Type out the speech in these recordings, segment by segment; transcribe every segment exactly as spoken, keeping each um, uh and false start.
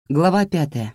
Глава пятая.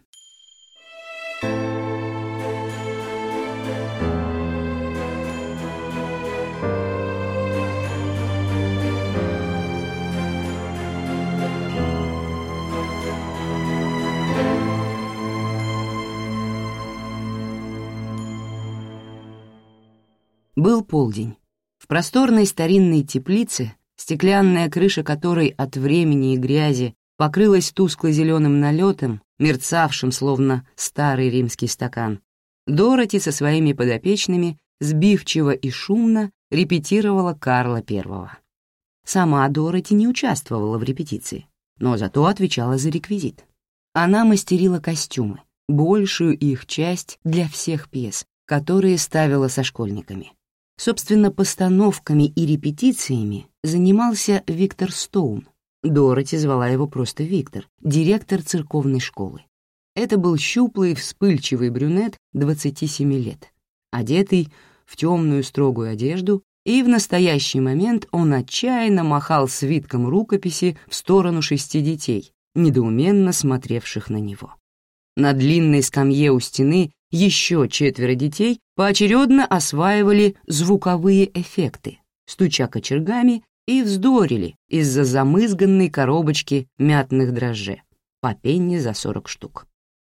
Был полдень. В просторной старинной теплице, стеклянная крыша которой от времени и грязи покрылась тускло-зеленым налетом, мерцавшим, словно старый римский стакан, Дороти со своими подопечными сбивчиво и шумно репетировала Карла Первого. Сама Дороти не участвовала в репетиции, но зато отвечала за реквизит. Она мастерила костюмы, большую их часть для всех пьес, которые ставила со школьниками. Собственно, постановками и репетициями занимался Виктор Стоун. Дороти звала его просто Виктор, директор церковной школы. Это был щуплый, вспыльчивый брюнет двадцати семи лет, одетый в темную строгую одежду, и в настоящий момент он отчаянно махал свитком рукописи в сторону шести детей, недоуменно смотревших на него. На длинной скамье у стены еще четверо детей поочередно осваивали звуковые эффекты, стуча кочергами, и вздорили из-за замызганной коробочки мятных дрожжей, по пенни за сорок штук.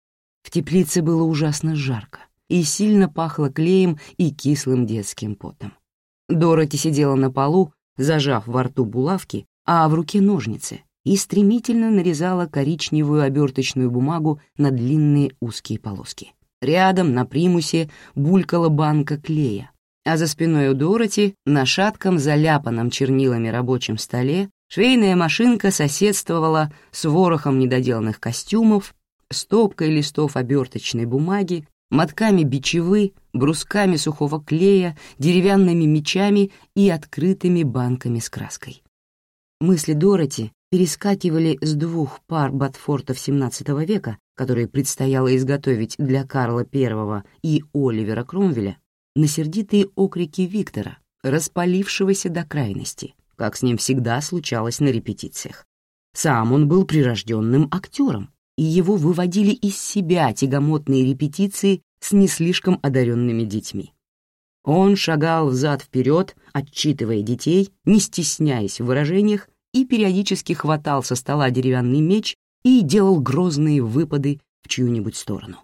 В теплице было ужасно жарко и сильно пахло клеем и кислым детским потом. Дороти сидела на полу, зажав во рту булавки, а в руке ножницы, и стремительно нарезала коричневую оберточную бумагу на длинные узкие полоски. Рядом на примусе булькала банка клея, а за спиной у Дороти на шатком, заляпанном чернилами рабочем столе швейная машинка соседствовала с ворохом недоделанных костюмов, стопкой листов оберточной бумаги, мотками бичевы, брусками сухого клея, деревянными мечами и открытыми банками с краской. Мысли Дороти перескакивали с двух пар ботфортов семнадцатого века, которые предстояло изготовить для Карла Первого и Оливера Кромвеля, на сердитые окрики Виктора, распалившегося до крайности, как с ним всегда случалось на репетициях. Сам он был прирожденным актером, и его выводили из себя тягомотные репетиции с не слишком одаренными детьми. Он шагал взад-вперед, отчитывая детей, не стесняясь в выражениях, и периодически хватал со стола деревянный меч и делал грозные выпады в чью-нибудь сторону.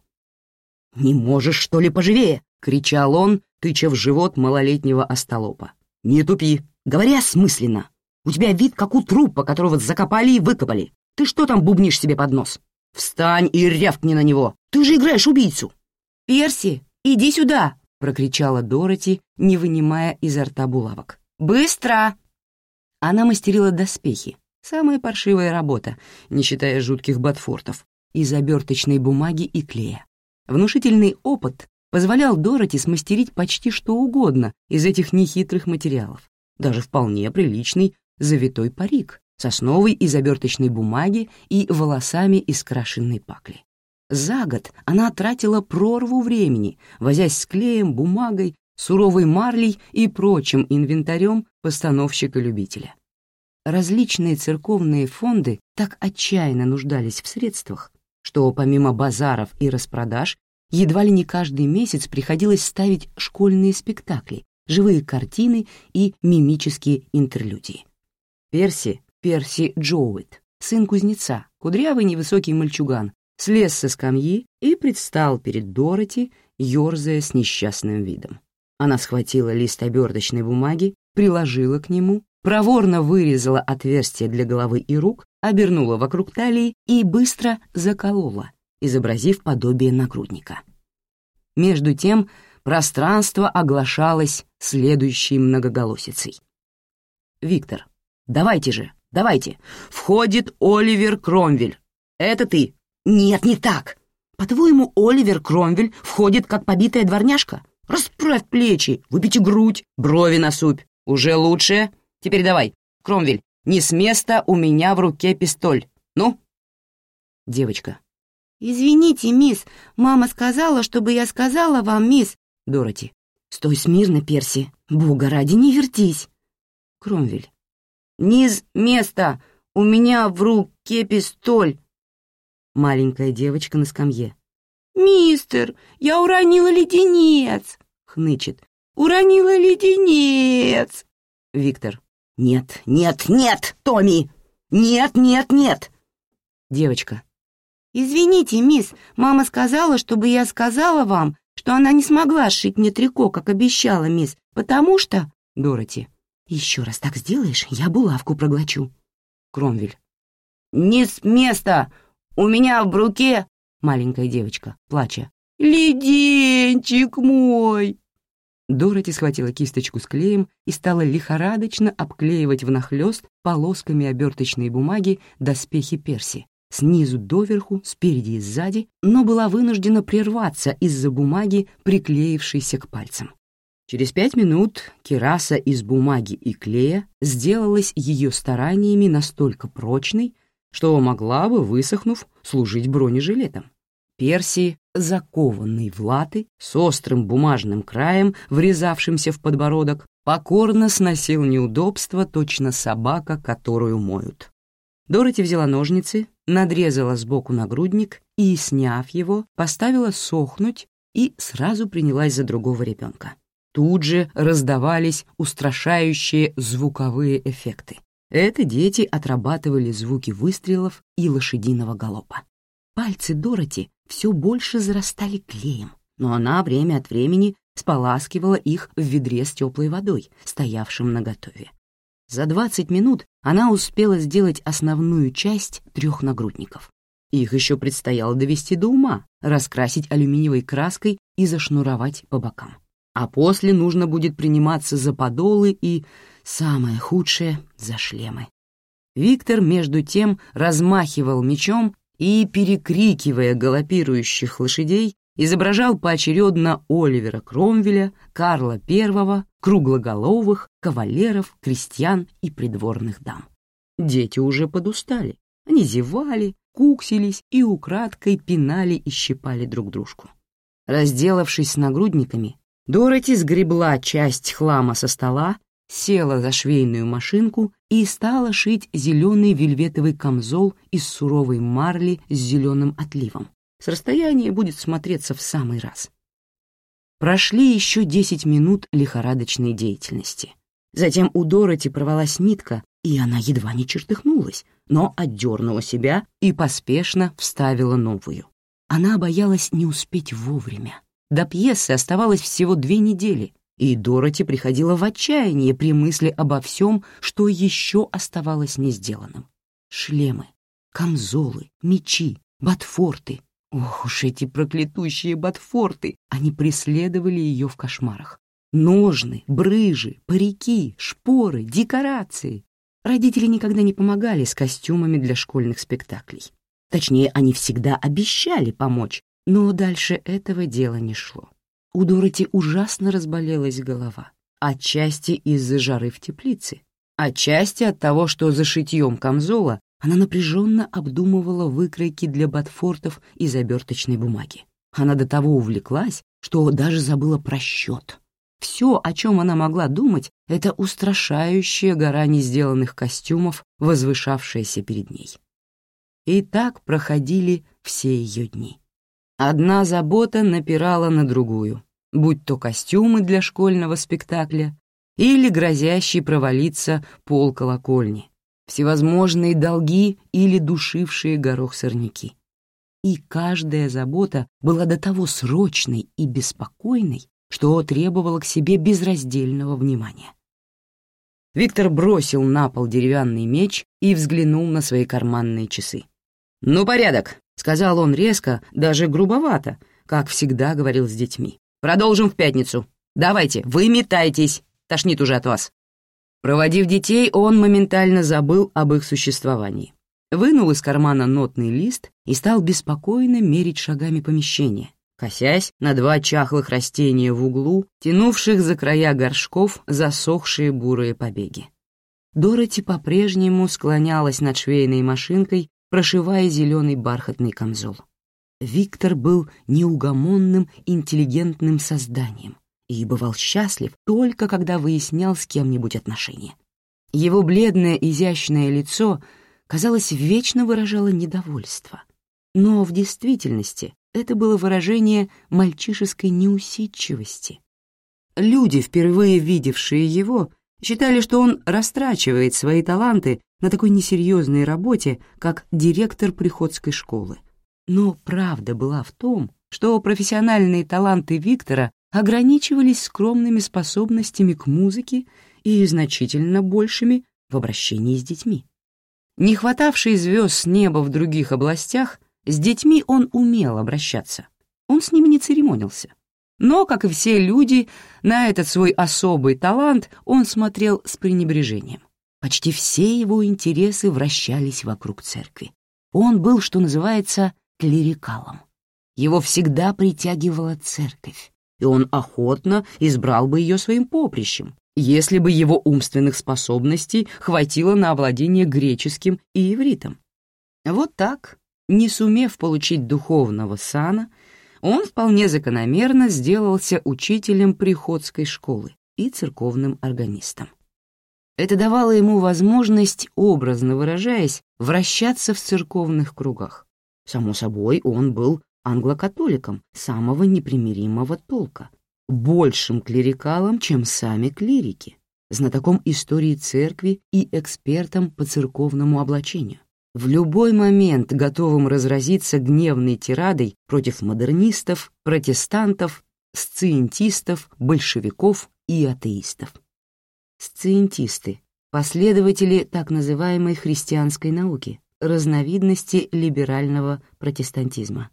«Не можешь, что ли, поживее?» — кричал он, тыча в живот малолетнего остолопа. «Не тупи, говори осмысленно. У тебя вид, как у трупа, которого закопали и выкопали. Ты что там бубнишь себе под нос? Встань и рявкни на него. Ты же играешь убийцу!» «Перси, иди сюда!» — прокричала Дороти, не вынимая изо рта булавок. «Быстро!» Она мастерила доспехи, самая паршивая работа, не считая жутких ботфортов, из оберточной бумаги и клея. Внушительный опыт позволял Дороти смастерить почти что угодно из этих нехитрых материалов, даже вполне приличный завитой парик, сосновый из оберточной бумаги и волосами из крашенной пакли. За год она тратила прорву времени, возясь с клеем, бумагой, суровой марлей и прочим инвентарем постановщика-любителя. Различные церковные фонды так отчаянно нуждались в средствах, что помимо базаров и распродаж едва ли не каждый месяц приходилось ставить школьные спектакли, живые картины и мимические интерлюдии. Перси, Перси Джоуит, сын кузнеца, кудрявый невысокий мальчуган, слез со скамьи и предстал перед Дороти, ерзая с несчастным видом. Она схватила лист оберточной бумаги, приложила к нему, проворно вырезала отверстие для головы и рук, обернула вокруг талии и быстро заколола, изобразив подобие нагрудника. Между тем пространство оглашалось следующей многоголосицей. «Виктор, давайте же, давайте! Входит Оливер Кромвель! Это ты!» «Нет, не так! По-твоему, Оливер Кромвель входит как побитая дворняжка? Расправь плечи, выпяти грудь, брови насупь. Уже лучше? Теперь давай, Кромвель, не с места, у меня в руке пистоль. Ну?» Девочка. «Извините, мисс, мама сказала, чтобы я сказала вам, мисс...» Дороти. «Стой смирно, Перси, бога ради, не вертись!» Кромвель. «Не с места, у меня в руке пистоль!» маленькая девочка на скамье. «Мистер, я уронила леденец!» — хнычет. «Уронила леденец!» Виктор. «Нет, нет, нет, Томми! Нет, нет, нет!» Девочка. «Извините, мисс, мама сказала, чтобы я сказала вам, что она не смогла сшить мне трико, как обещала, мисс, потому что...» Дороти. «Еще раз так сделаешь, я булавку проглочу». Кромвель. «Не с места! У меня в руке...» Маленькая девочка, плача. «Леденчик мой!» Дороти схватила кисточку с клеем и стала лихорадочно обклеивать внахлёст полосками оберточной бумаги доспехи Перси, снизу доверху, спереди и сзади, но была вынуждена прерваться из-за бумаги, приклеившейся к пальцам. Через пять минут кираса из бумаги и клея сделалась ее стараниями настолько прочной, что могла бы, высохнув, служить бронежилетом. Перси, закованный в латы, с острым бумажным краем, врезавшимся в подбородок, покорно сносил неудобства, точно собака, которую моют. Дороти взяла ножницы, надрезала сбоку нагрудник и, сняв его, поставила сохнуть и сразу принялась за другого ребенка. Тут же раздавались устрашающие звуковые эффекты. Это дети отрабатывали звуки выстрелов и лошадиного галопа. Пальцы Дороти все больше зарастали клеем, но она время от времени споласкивала их в ведре с теплой водой, стоявшем наготове. За двадцать минут она успела сделать основную часть трех нагрудников. Их еще предстояло довести до ума, раскрасить алюминиевой краской и зашнуровать по бокам. А после нужно будет приниматься за подолы и, самое худшее, за шлемы. Виктор, между тем, размахивал мечом и, перекрикивая галопирующих лошадей, изображал поочередно Оливера Кромвеля, Карла Первого, круглоголовых, кавалеров, крестьян и придворных дам. Дети уже подустали. Они зевали, куксились и украдкой пинали и щипали друг дружку. Разделавшись с нагрудниками, Дороти сгребла часть хлама со стола, села за швейную машинку и стала шить зеленый вельветовый камзол из суровой марли с зеленым отливом. С расстояния будет смотреться в самый раз. Прошли еще десять минут лихорадочной деятельности. Затем у Дороти порвалась нитка, и она едва не чертыхнулась, но отдернула себя и поспешно вставила новую. Она боялась не успеть вовремя. До пьесы оставалось всего две недели, и Дороти приходила в отчаяние при мысли обо всем, что еще оставалось не сделанным. Шлемы, камзолы, мечи, ботфорты. Ох уж эти проклятущие ботфорты! Они преследовали ее в кошмарах. Ножны, брыжи, парики, шпоры, декорации. Родители никогда не помогали с костюмами для школьных спектаклей. Точнее, они всегда обещали помочь, но дальше этого дела не шло. У Дороти ужасно разболелась голова. Отчасти из-за жары в теплице, отчасти от того, что за шитьем камзола она напряженно обдумывала выкройки для ботфортов из оберточной бумаги. Она до того увлеклась, что даже забыла про счет. Все, о чем она могла думать, это устрашающая гора несделанных костюмов, возвышавшаяся перед ней. И так проходили все ее дни. Одна забота напирала на другую, будь то костюмы для школьного спектакля или грозящий провалиться пол колокольни, всевозможные долги или душившие горох сорняки. И каждая забота была до того срочной и беспокойной, что требовала к себе безраздельного внимания. Виктор бросил на пол деревянный меч и взглянул на свои карманные часы. «Ну, порядок», — сказал он резко, даже грубовато, как всегда говорил с детьми. «Продолжим в пятницу. Давайте, выметайтесь, тошнит уже от вас». Проводив детей, он моментально забыл об их существовании. Вынул из кармана нотный лист и стал беспокойно мерить шагами помещение, косясь на два чахлых растения в углу, тянувших за края горшков засохшие бурые побеги. Дороти по-прежнему склонялась над швейной машинкой, прошивая зеленый бархатный камзол. Виктор был неугомонным, интеллигентным созданием и бывал счастлив только когда выяснял с кем-нибудь отношения. Его бледное изящное лицо, казалось, вечно выражало недовольство. Но в действительности это было выражение мальчишеской неусидчивости. Люди, впервые видевшие его, считали, что он растрачивает свои таланты на такой несерьезной работе, как директор приходской школы. Но правда была в том, что профессиональные таланты Виктора ограничивались скромными способностями к музыке и значительно большими в обращении с детьми. Не хватавший звезд с неба в других областях, с детьми он умел обращаться. Он с ними не церемонился. Но, как и все люди, на этот свой особый талант он смотрел с пренебрежением. Почти все его интересы вращались вокруг церкви. Он был, что называется, клерикалом. Его всегда притягивала церковь, и он охотно избрал бы ее своим поприщем, если бы его умственных способностей хватило на овладение греческим и ивритом. Вот так, не сумев получить духовного сана, он вполне закономерно сделался учителем приходской школы и церковным органистом. Это давало ему возможность, образно выражаясь, вращаться в церковных кругах. Само собой, он был англокатоликом самого непримиримого толка, большим клерикалом, чем сами клирики, знатоком истории церкви и экспертом по церковному облачению, в любой момент готовым разразиться гневной тирадой против модернистов, протестантов, сциентистов, большевиков и атеистов. Сциентисты — последователи так называемой христианской науки, разновидности либерального протестантизма.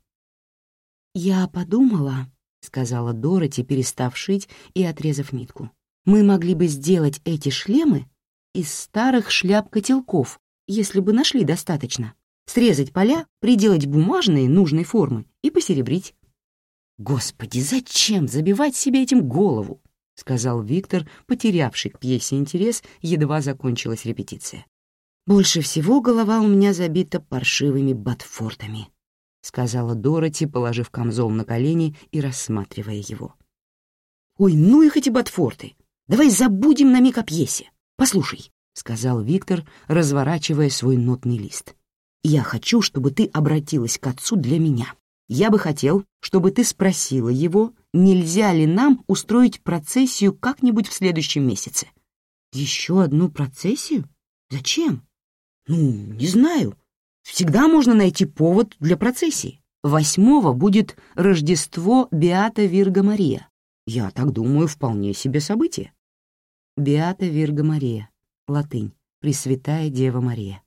«Я подумала», — сказала Дороти, перестав шить и отрезав нитку, «мы могли бы сделать эти шлемы из старых шляп-котелков, если бы нашли достаточно. Срезать поля, приделать бумажные нужной формы и посеребрить». «Господи, зачем забивать себе этим голову?» — сказал Виктор, потерявший к пьесе интерес, едва закончилась репетиция. «Больше всего голова у меня забита паршивыми ботфортами», — сказала Дороти, положив камзол на колени и рассматривая его. «Ой, ну их эти ботфорты! Давай забудем на миг о пьесе. Послушай», — сказал Виктор, разворачивая свой нотный лист. «Я хочу, чтобы ты обратилась к отцу для меня. Я бы хотел, чтобы ты спросила его, нельзя ли нам устроить процессию как-нибудь в следующем месяце». «Еще одну процессию? Зачем?» «Ну, не знаю. Всегда можно найти повод для процессии. Восьмого будет Рождество Беата Вирга Мария. Я так думаю, вполне себе событие». Беата Вирга Мария. Латынь. Пресвятая Дева Мария.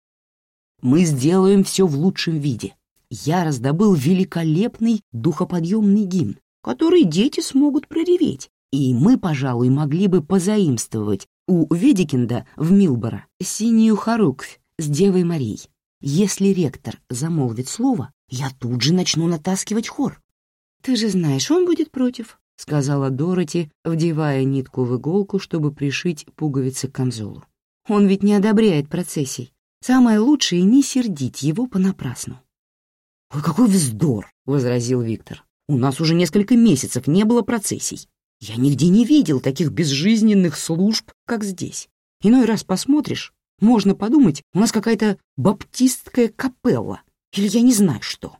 «Мы сделаем все в лучшем виде. Я раздобыл великолепный духоподъемный гимн, который дети смогут прореветь, и мы, пожалуй, могли бы позаимствовать у Ведикинда в Милборо синюю хоруквь с Девой Марией. Если ректор замолвит слово, я тут же начну натаскивать хор». «Ты же знаешь, он будет против», — сказала Дороти, вдевая нитку в иголку, чтобы пришить пуговицы к камзолу. «Он ведь не одобряет процессий. Самое лучшее — не сердить его понапрасну». «Ой, какой вздор!» — возразил Виктор. «У нас уже несколько месяцев не было процессий. Я нигде не видел таких безжизненных служб, как здесь. Иной раз посмотришь, можно подумать, у нас какая-то баптистская капелла, или я не знаю что».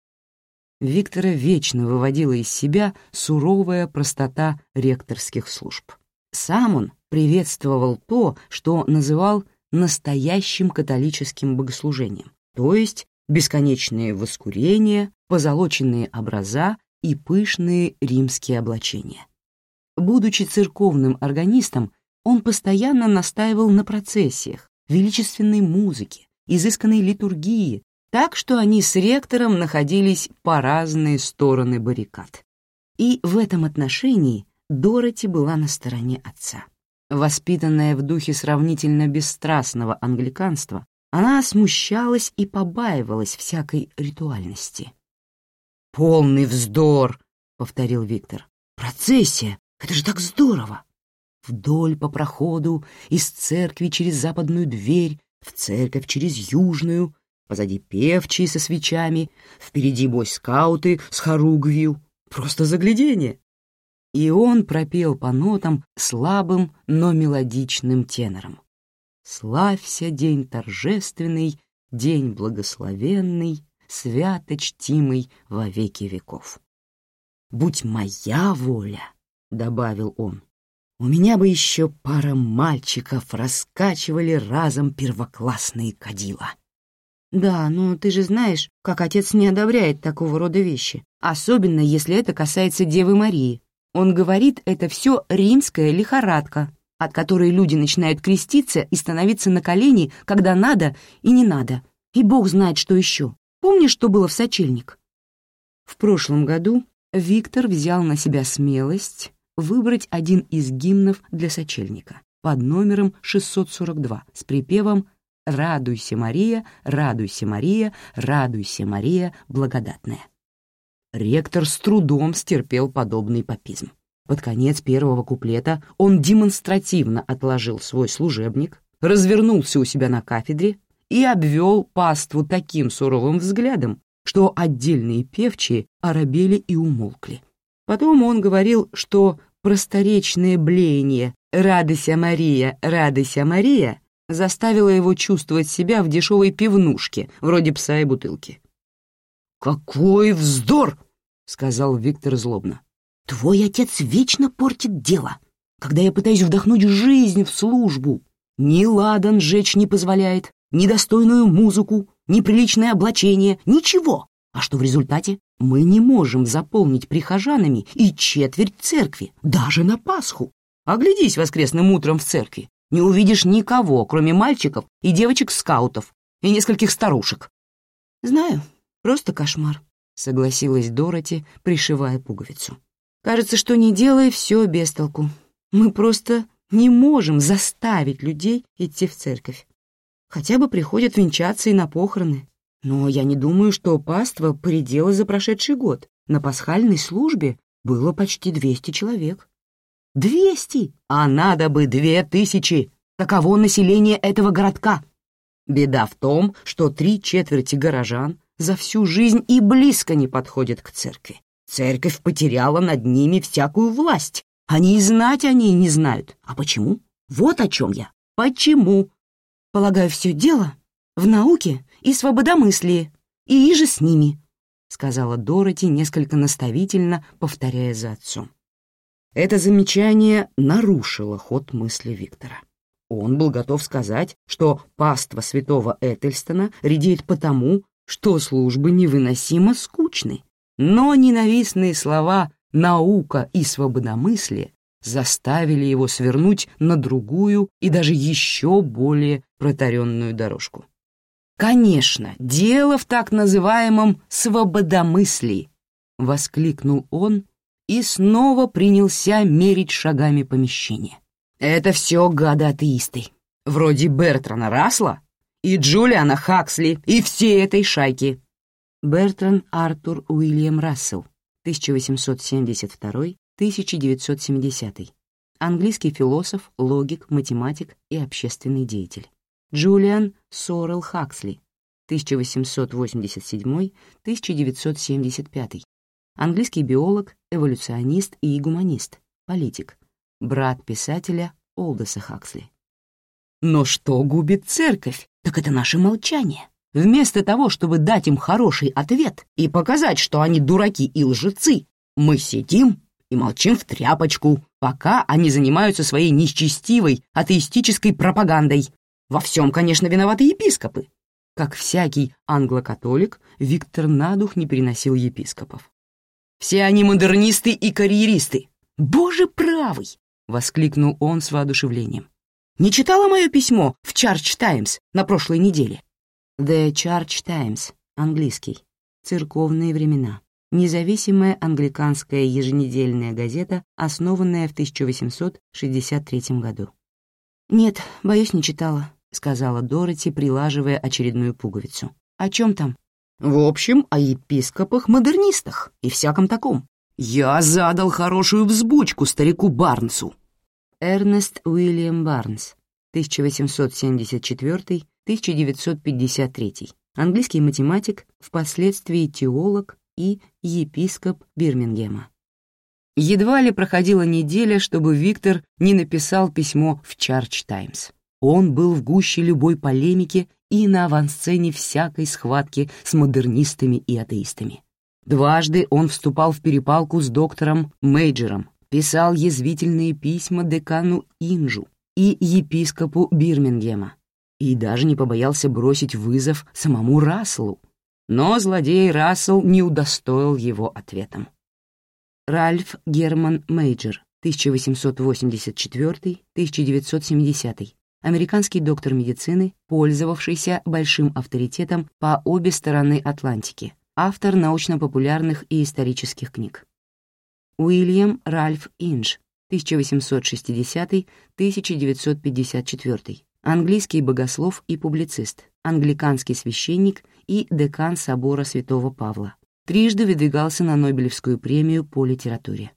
Виктора вечно выводила из себя суровая простота ректорских служб. Сам он приветствовал то, что называл настоящим католическим богослужением, то есть бесконечные воскурения, позолоченные образа и пышные римские облачения. Будучи церковным органистом, он постоянно настаивал на процессиях, величественной музыке, изысканной литургии, так что они с ректором находились по разные стороны баррикад. И в этом отношении Дороти была на стороне отца. Воспитанная в духе сравнительно бесстрастного англиканства, она смущалась и побаивалась всякой ритуальности. «Полный вздор!» — повторил Виктор. «Процессия! Это же так здорово! Вдоль по проходу, из церкви через западную дверь, в церковь через южную, позади певчие со свечами, впереди бойскауты с хоругвью. Просто загляденье!» И он пропел по нотам слабым, но мелодичным тенором. «Славься, день торжественный, день благословенный, свято чтимый во веки веков. «Будь моя воля», — добавил он, — «у меня бы еще пара мальчиков раскачивали разом первоклассные кадила». Да, но ты же знаешь, как отец не одобряет такого рода вещи, особенно если это касается Девы Марии. Он говорит, это все римская лихорадка, от которой люди начинают креститься и становиться на колени, когда надо и не надо. И Бог знает, что еще. Помнишь, что было в сочельник? В прошлом году Виктор взял на себя смелость выбрать один из гимнов для сочельника под номером шестьсот сорок два с припевом «Радуйся, Мария, радуйся, Мария, радуйся, Мария, благодатная». Ректор с трудом стерпел подобный папизм. Под конец первого куплета он демонстративно отложил свой служебник, развернулся у себя на кафедре и обвел паству таким суровым взглядом, что отдельные певчие оробели и умолкли. Потом он говорил, что просторечное блеяние «Радуйся, Мария, радуйся, Мария» заставило его чувствовать себя в дешевой пивнушке, вроде пса и бутылки. «Какой вздор!» — сказал Виктор злобно. «Твой отец вечно портит дело, когда я пытаюсь вдохнуть жизнь в службу. Ни ладан жечь не позволяет, ни достойную музыку, ни приличное облачение, ничего. А что в результате? Мы не можем заполнить прихожанами и четверть церкви, даже на Пасху. Оглядись воскресным утром в церкви. Не увидишь никого, кроме мальчиков и девочек-скаутов и нескольких старушек». «Знаю, просто кошмар», — согласилась Дороти, пришивая пуговицу. «Кажется, что не делай, все без толку. Мы просто не можем заставить людей идти в церковь. Хотя бы приходят венчаться и на похороны. Но я не думаю, что паства поредела за прошедший год. На пасхальной службе было почти двести человек». «Двести? А надо бы две тысячи! Каково население этого городка?» Беда в том, что три четверти горожан за всю жизнь и близко не подходят к церкви. Церковь потеряла над ними всякую власть. Они и знать о ней не знают. А почему? Вот о чем я. Почему? Полагаю, все дело в науке и свободомыслии, и иже с ними, сказала Дороти несколько наставительно, повторяя за отцом. Это замечание нарушило ход мысли Виктора. Он был готов сказать, что паства святого Этельстона редеет потому, что службы невыносимо скучны. Но ненавистные слова «наука» и «свободомыслие» заставили его свернуть на другую и даже еще более протаренную дорожку. «Конечно, дело в так называемом свободомыслии!» — воскликнул он и снова принялся мерить шагами помещение. «Это все гады-атеисты, вроде Бертрана Рассела и Джулиана Хаксли и всей этой шайки». Бертран Артур Уильям Рассел, тысяча восемьсот семьдесят второй — тысяча девятьсот семидесятый. Английский философ, логик, математик и общественный деятель. Джулиан Сорел Хаксли, тысяча восемьсот восемьдесят седьмой — тысяча девятьсот семьдесят пятый. Английский биолог, эволюционист и гуманист, политик, брат писателя Олдоса Хаксли. Но что губит церковь, так это наше молчание. Вместо того, чтобы дать им хороший ответ и показать, что они дураки и лжецы, мы сидим и молчим в тряпочку, пока они занимаются своей нечестивой атеистической пропагандой. Во всем, конечно, виноваты епископы. Как всякий англокатолик, Виктор на дух не переносил епископов. «Все они модернисты и карьеристы. Боже правый!» — воскликнул он с воодушевлением. «Не читала мое письмо в Church Times на прошлой неделе?» The Church Times, английский. Церковные времена. Независимая англиканская еженедельная газета, основанная в тысяча восемьсот шестьдесят третьем году. «Нет, боюсь, не читала», — сказала Дороти, прилаживая очередную пуговицу. «О чем там?» «В общем, о епископах-модернистах и всяком таком. Я задал хорошую взбучку старику Барнсу». Эрнест Уильям Барнс, тысяча восемьсот семьдесят четвёртый — тысяча девятьсот пятьдесят третий. Английский математик, впоследствии теолог и епископ Бирмингема. Едва ли проходила неделя, чтобы Виктор не написал письмо в Church Times. Он был в гуще любой полемики и на авансцене всякой схватки с модернистами и атеистами. Дважды он вступал в перепалку с доктором Мейджером, писал язвительные письма декану Инжу и епископу Бирмингема, и даже не побоялся бросить вызов самому Расселу, но злодей Рассел не удостоил его ответом. Ральф Герман Мейджер, тысяча восемьсот восемьдесят четвёртый — тысяча девятьсот семидесятый, американский доктор медицины, пользовавшийся большим авторитетом по обе стороны Атлантики, автор научно-популярных и исторических книг. Уильям Ральф Инж, тысяча восемьсот шестидесятый — тысяча девятьсот пятьдесят четвёртый, английский богослов и публицист, англиканский священник и декан собора Святого Павла. Трижды выдвигался на Нобелевскую премию по литературе.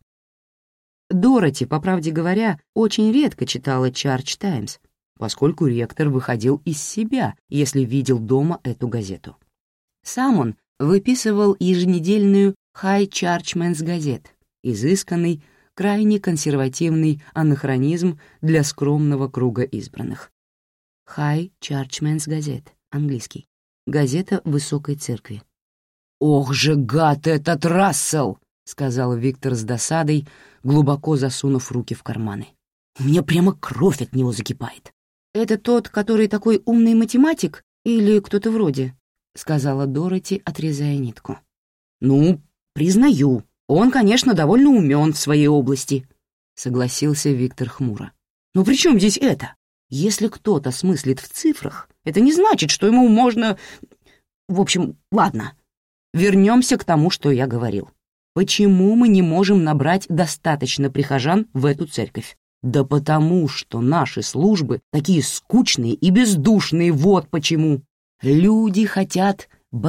Дороти, по правде говоря, очень редко читала «Чардж Таймс», поскольку ректор выходил из себя, если видел дома эту газету. Сам он выписывал еженедельную «High Churchman's Gazette», изысканный, крайне консервативный анахронизм для скромного круга избранных. «High Churchman's Gazette», английский, газета Высокой Церкви. «Ох же, гад этот Рассел!» — сказал Виктор с досадой, глубоко засунув руки в карманы. «У меня прямо кровь от него закипает». «Это тот, который такой умный математик или кто-то вроде?» — сказала Дороти, отрезая нитку. «Ну, признаю, он, конечно, довольно умен в своей области», — согласился Виктор хмуро. «Но при чем здесь это? Если кто-то смыслит в цифрах, это не значит, что ему можно... В общем, ладно. Вернемся к тому, что я говорил. Почему мы не можем набрать достаточно прихожан в эту церковь? Да потому что наши службы такие скучные и бездушные, вот почему. Люди хотят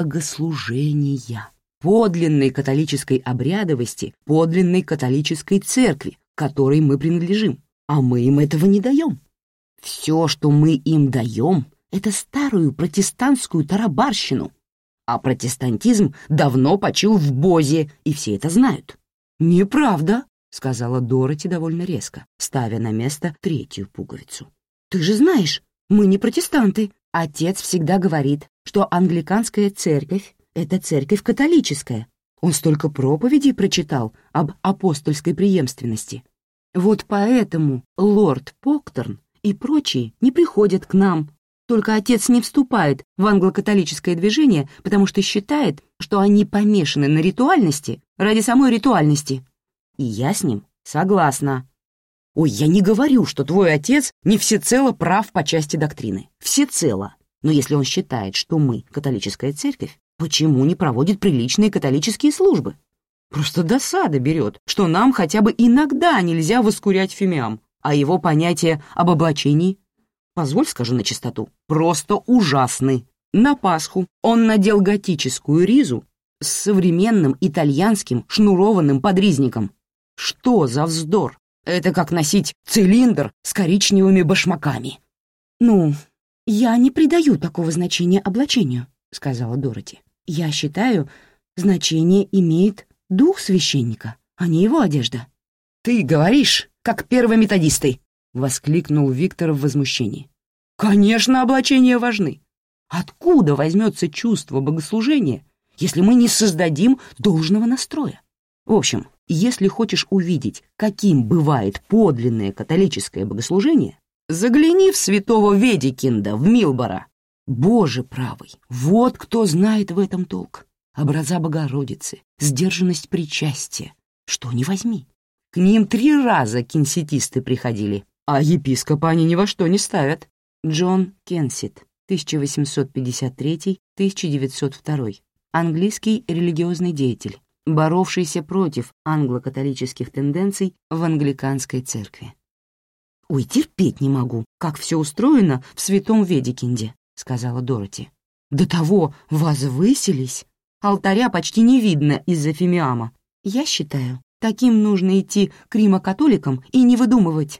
богослужения, подлинной католической обрядовости, подлинной католической церкви, которой мы принадлежим, а мы им этого не даем. Все, что мы им даем, это старую протестантскую тарабарщину, а протестантизм давно почил в Бозе, и все это знают. «Неправда», — сказала Дороти довольно резко, ставя на место третью пуговицу. «Ты же знаешь, мы не протестанты. Отец всегда говорит, что англиканская церковь — это церковь католическая. Он столько проповедей прочитал об апостольской преемственности. Вот поэтому лорд Покторн и прочие не приходят к нам. Только отец не вступает в англокатолическое движение, потому что считает, что они помешаны на ритуальности ради самой ритуальности. И я с ним согласна. Ой, я не говорю, что твой отец не всецело прав по части доктрины. Всецело. Но если он считает, что мы католическая церковь, почему не проводит приличные католические службы? Просто досада берет, что нам хотя бы иногда нельзя воскурять фимиам, а его понятия об облачении, позволь скажу на чистоту, просто ужасны. На Пасху он надел готическую ризу с современным итальянским шнурованным подризником. Что за вздор? Это как носить цилиндр с коричневыми башмаками. «Ну, я не придаю такого значения облачению», — сказала Дороти. «Я считаю, значение имеет дух священника, а не его одежда». «Ты говоришь, как первометодисты», — воскликнул Виктор в возмущении. «Конечно, облачения важны. Откуда возьмется чувство богослужения, если мы не создадим должного настроя? В общем, если хочешь увидеть, каким бывает подлинное католическое богослужение, загляни в святого Ведикинда в Милборо. Боже правый, вот кто знает в этом толк. Образа Богородицы, сдержанность причастия. Что ни возьми. К ним три раза кенситисты приходили, а епископа они ни во что не ставят. Джон Кенсит, тысяча восемьсот пятьдесят третий — тысяча девятьсот второй, английский религиозный деятель, боровшийся против англо-католических тенденций в англиканской церкви. «Ой, терпеть не могу, как все устроено в святом Ведикинде», — сказала Дороти. «До того возвысились. Алтаря почти не видно из-за фимиама. Я считаю, таким нужно идти к римо-католикам и не выдумывать».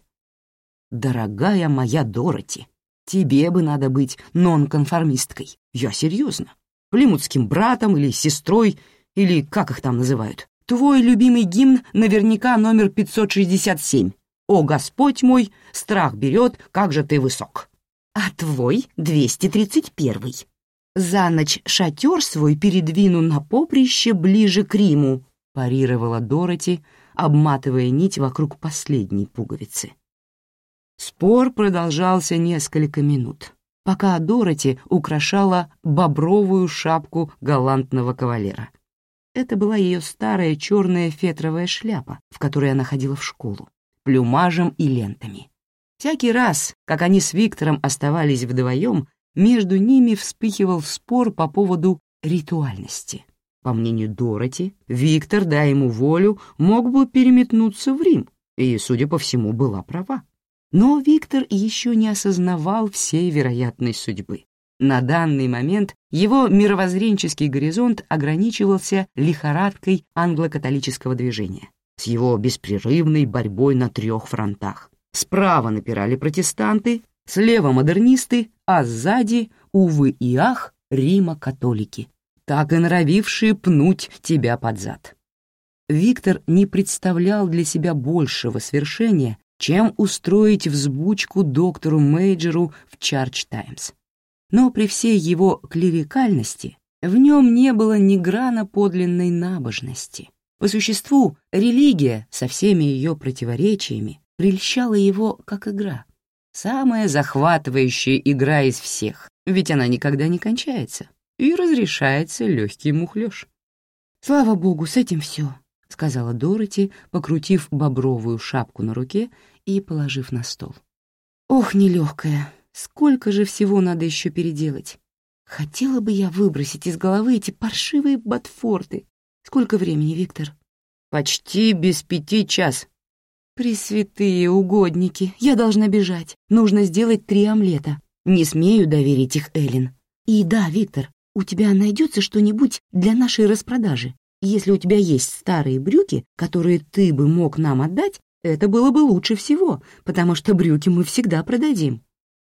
«Дорогая моя Дороти, тебе бы надо быть нонконформисткой. Я серьезно. Плимутским братом или сестрой, или как их там называют. Твой любимый гимн наверняка номер пятьсот шестьдесят семь. «О, Господь мой, страх берет, как же ты высок». а твой двести тридцать первый. За ночь шатер свой передвину на поприще ближе к Риму», — парировала Дороти, обматывая нить вокруг последней пуговицы. Спор продолжался несколько минут, пока Дороти украшала бобровую шапку галантного кавалера. Это была ее старая черная фетровая шляпа, в которой она ходила в школу, плюмажем и лентами. Всякий раз, как они с Виктором оставались вдвоем, между ними вспыхивал спор по поводу ритуальности. По мнению Дороти, Виктор, дай ему волю, мог бы переметнуться в Рим, и, судя по всему, была права. Но Виктор еще не осознавал всей вероятной судьбы. На данный момент его мировоззренческий горизонт ограничивался лихорадкой англо-католического движения с его беспрерывной борьбой на трех фронтах. Справа напирали протестанты, слева модернисты, а сзади, увы и ах, Рима-католики, так и норовившие пнуть тебя под зад. Виктор не представлял для себя большего свершения, чем устроить взбучку доктору Мейджеру в «Чардж Таймс». Но при всей его клерикальности в нем не было ни грана подлинной набожности. По существу, религия со всеми ее противоречиями прельщала его как игра. Самая захватывающая игра из всех, ведь она никогда не кончается, и разрешается легкий мухлёж. «Слава богу, с этим все», — сказала Дороти, покрутив бобровую шапку на руке и положив на стол. «Ох, нелегкая, сколько же всего надо еще переделать. Хотела бы я выбросить из головы эти паршивые ботфорты. Сколько времени, Виктор?» «Почти без пяти час». «Пресвятые угодники, я должна бежать. Нужно сделать три омлета. Не смею доверить их Эллен. И да, Виктор, у тебя найдется что-нибудь для нашей распродажи. Если у тебя есть старые брюки, которые ты бы мог нам отдать, это было бы лучше всего, потому что брюки мы всегда продадим».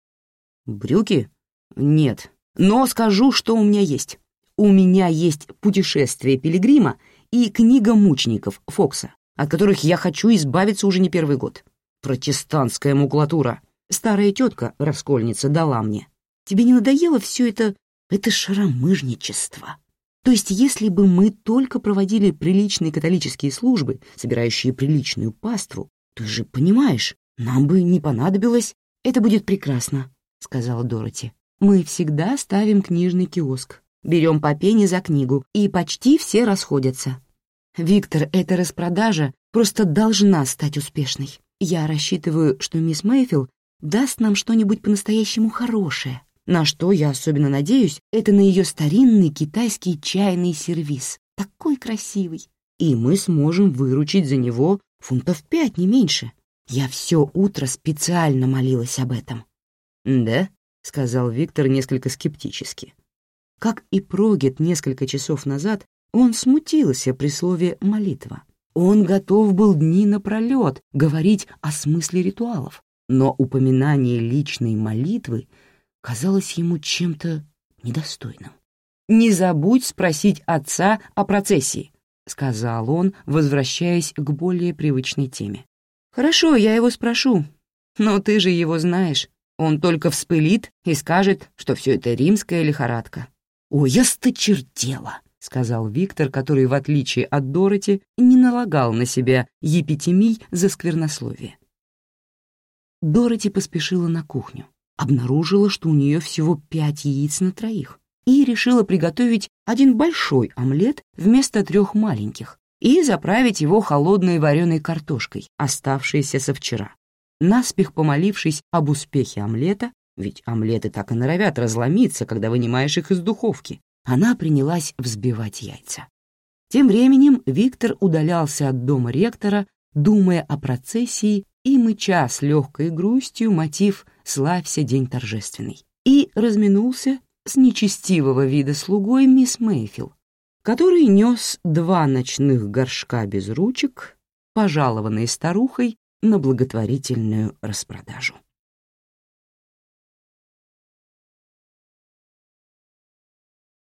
«Брюки? Нет. Но скажу, что у меня есть. У меня есть «Путешествие пилигрима» и «Книга мучеников» Фокса, от которых я хочу избавиться уже не первый год. Протестантская макулатура. Старая тетка, раскольница, дала мне. Тебе не надоело все это? Это шаромыжничество. То есть если бы мы только проводили приличные католические службы, собирающие приличную паству, ты же понимаешь, нам бы не понадобилось. Это будет прекрасно», — сказала Дороти. «Мы всегда ставим книжный киоск, берем по пене за книгу, и почти все расходятся. Виктор, эта распродажа просто должна стать успешной. Я рассчитываю, что мисс Мэйфилл даст нам что-нибудь по-настоящему хорошее. На что я особенно надеюсь, это на ее старинный китайский чайный сервиз, такой красивый. И мы сможем выручить за него фунтов пять, не меньше. Я все утро специально молилась об этом». «Да?» — сказал Виктор несколько скептически. Как и Прогет несколько часов назад, он смутился при слове «молитва». Он готов был дни напролет говорить о смысле ритуалов, но упоминание личной молитвы казалось ему чем-то недостойным. «Не забудь спросить отца о процессии», — сказал он, возвращаясь к более привычной теме. «Хорошо, я его спрошу, но ты же его знаешь. Он только вспылит и скажет, что все это римская лихорадка». «Ой, я сточертела», — сказал Виктор, который, в отличие от Дороти, не налагал на себя епитемий за сквернословие. Дороти поспешила на кухню, обнаружила, что у нее всего пять яиц на троих, и решила приготовить один большой омлет вместо трех маленьких и заправить его холодной вареной картошкой, оставшейся со вчера. Наспех помолившись об успехе омлета, ведь омлеты так и норовят разломиться, когда вынимаешь их из духовки, она принялась взбивать яйца. Тем временем Виктор удалялся от дома ректора, думая о процессии и мыча с легкой грустью мотив «Славься, день торжественный», и разминулся с нечестивого вида слугой мисс Мэйфилл, который нес два ночных горшка без ручек, пожалованные старухой на благотворительную распродажу.